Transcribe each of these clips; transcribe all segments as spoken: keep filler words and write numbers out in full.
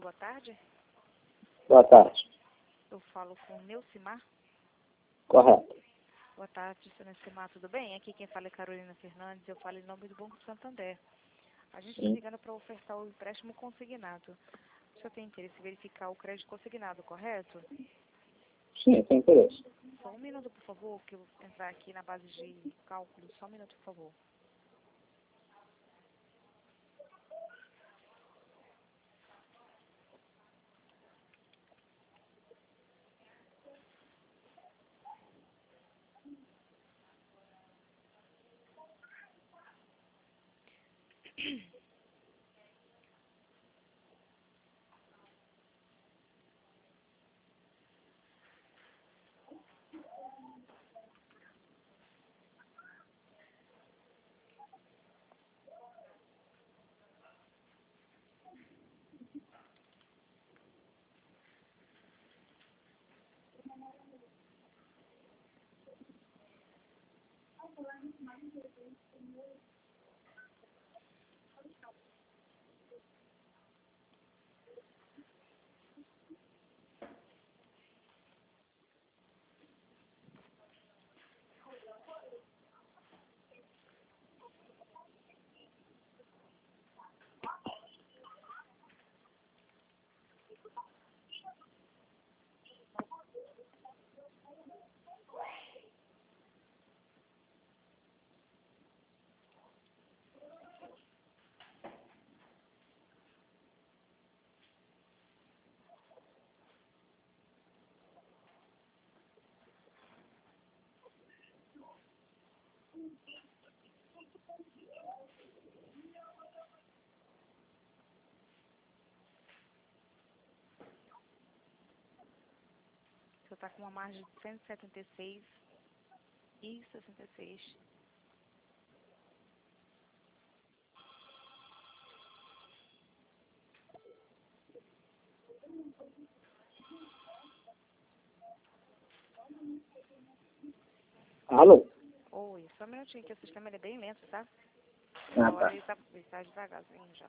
boa tarde. Boa tarde. Eu falo com Neucimar. Correto. Boa tarde, senhor Neucimar, tudo bem? Aqui quem fala é Carolina Fernandes, eu falo em nome do Banco Santander. A gente está ligando para ofertar o empréstimo consignado. O senhor tem interesse em verificar o crédito consignado, correto? Sim, tem interesse. Só um minuto, por favor, que eu vou entrar aqui na base de cálculo. Só um minuto, por favor. O senhor está com uma margem de cento e setenta e seis e sessenta e seis. Alô? Oi, só um minutinho, que o sistema ele é bem lento, tá? Ah, Agora tá. ele está ele tá devagarzinho já.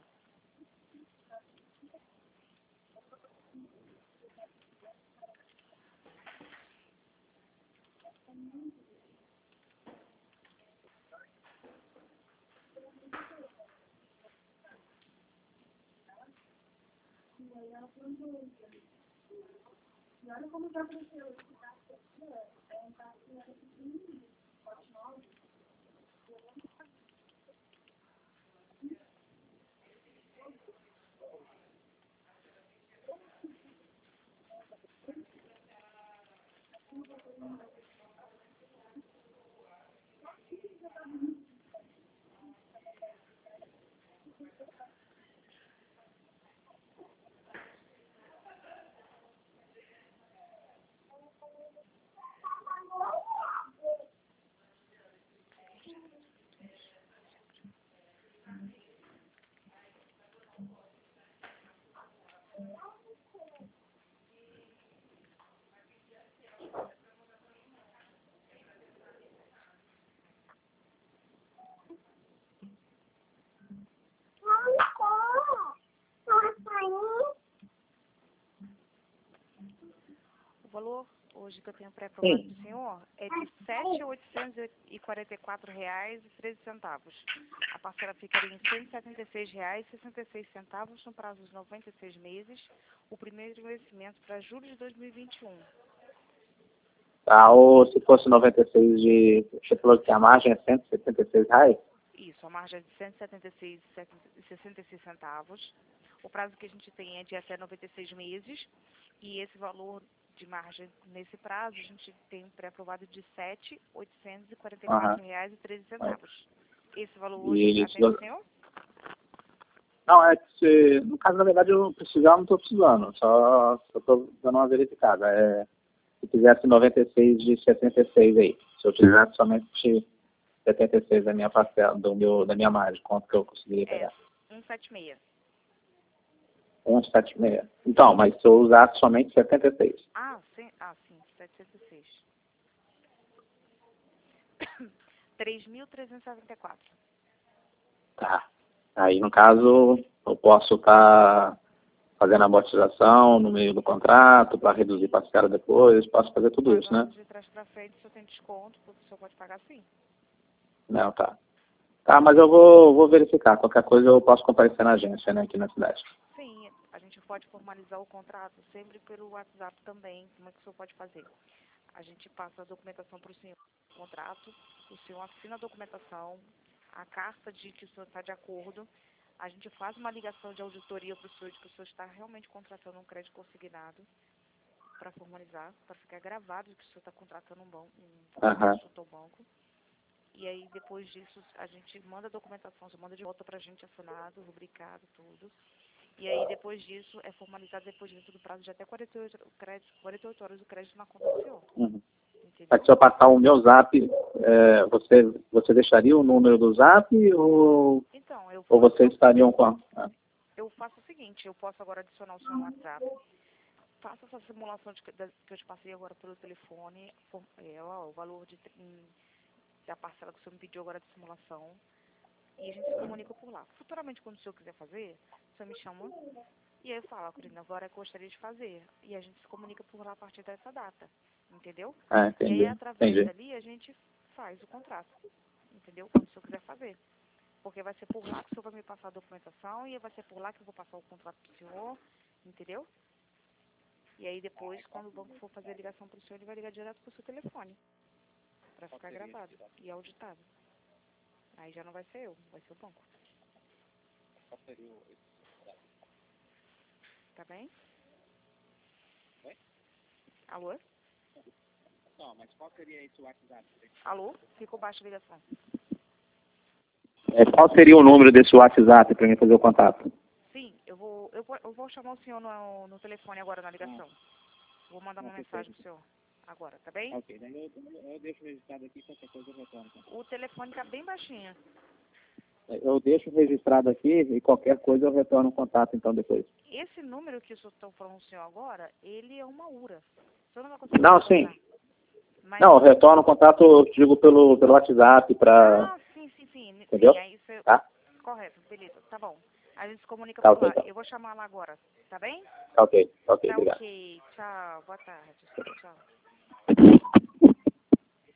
O valor hoje que eu tenho pré-aprovado Sim. do senhor é de sete mil oitocentos e quarenta e quatro reais e treze centavos. A parcela ficaria em cento e setenta e seis reais e sessenta e seis centavos no prazo de noventa e seis meses. O primeiro vencimento para julho de dois mil e vinte e um. Tá, ou se fosse noventa e seis de... Você falou que a margem é cento e setenta e seis reais? Isso, a margem é de cento e setenta e seis reais e sessenta e seis centavos. O prazo que a gente tem é de até noventa e seis meses. E esse valor de margem nesse prazo, a gente tem um pré-aprovado de sete mil oitocentos e quarenta e quatro reais e treze centavos. Esse valor hoje E atende o isso... senhor? Não, é que se... No caso, na verdade, eu precisar, eu não estou precisando. Só estou dando uma verificada. É... Se fizesse noventa e seis de setenta e seis aí. Se eu tivesse somente setenta e seis da minha parcela, do meu, da minha margem, quanto que eu conseguiria É, pegar? cento e setenta e seis. cento e setenta e seis. Então, mas se eu usasse somente setenta e seis. Ah, sim, ah, sim, setecentos e seis. três mil trezentos e setenta e quatro. Tá. Aí, no caso, eu posso estar fazendo a amortização no meio do contrato, para reduzir parcela depois, posso fazer tudo isso, né? De trás para frente, se eu tenho desconto, o senhor pode pagar sim. Não, tá. Tá, mas eu vou, vou verificar. Qualquer coisa eu posso comparecer na agência, né, aqui na cidade. Sim, a gente pode formalizar o contrato sempre pelo WhatsApp também. Como é que o senhor pode fazer? A gente passa a documentação para o senhor, o contrato, o senhor assina a documentação, a carta de que o senhor está de acordo, a gente faz uma ligação de auditoria para o senhor, de que o senhor está realmente contratando um crédito consignado, para formalizar, para ficar gravado de que o senhor está contratando um banco, um Uhum. ao banco. E aí, depois disso, a gente manda a documentação, você manda de volta para a gente assinado, rubricado, tudo. E aí, depois disso, é formalizado depois dentro do prazo de até quarenta e oito, crédito, quarenta e oito horas o crédito na conta do senhor. Uhum. Entendeu? Mas se eu passar o meu zap, é, você, você deixaria o número do zap ou, Então, eu ou faço, vocês estariam com a... Ah, eu faço o seguinte, eu posso agora adicionar o senhor no WhatsApp, faço essa simulação de, que da- que eu te passei agora pelo telefone, for- é, ó, o valor de, em- da parcela que o senhor me pediu agora de simulação, e a gente se comunica por lá. Futuramente, quando o senhor quiser fazer, o senhor me chama, e aí eu falo, Corina, agora eu gostaria de fazer, e a gente se comunica por lá a partir dessa data, entendeu? ah, E aí, entendi. através Entendi. dali, a gente faz o contrato, entendeu? Quando o senhor quiser fazer. Porque vai ser por lá que o senhor vai me passar a documentação e vai ser por lá que eu vou passar o contrato para o senhor, entendeu? E aí depois, quando o banco for fazer a ligação para o senhor, ele vai ligar direto para o seu telefone, para ficar gravado e auditado. Aí já não vai ser eu, vai ser o banco. Tá bem? Alô? Não, mas qual seria esse WhatsApp? Alô? Ficou baixa a ligação. É, qual seria o número desse WhatsApp para mim fazer o contato? Sim, eu vou, eu vou, eu vou chamar o senhor no, no telefone agora na ligação. Vou mandar uma mensagem pro senhor agora, tá bem? Ok, daí eu, eu deixo registrado aqui, qualquer coisa eu retorno. O telefone tá bem baixinho. Eu deixo registrado aqui e qualquer coisa eu retorno o contato então depois. Esse número que o senhor está falando pro senhor agora, ele é uma U R A. O senhor não vai conseguir Não, retornar. sim. Mas, Não, eu retorno o contato, eu digo pelo, pelo WhatsApp para... ah, sim, sim, sim. Entendeu? Sim, aí isso é Tá? correto, beleza, tá bom. A gente se comunica Tá por ok, lá. então. Eu vou chamar lá agora, tá bem? Tá ok, tá ok, Tá obrigado. ok. Tchau, boa tarde. Tchau.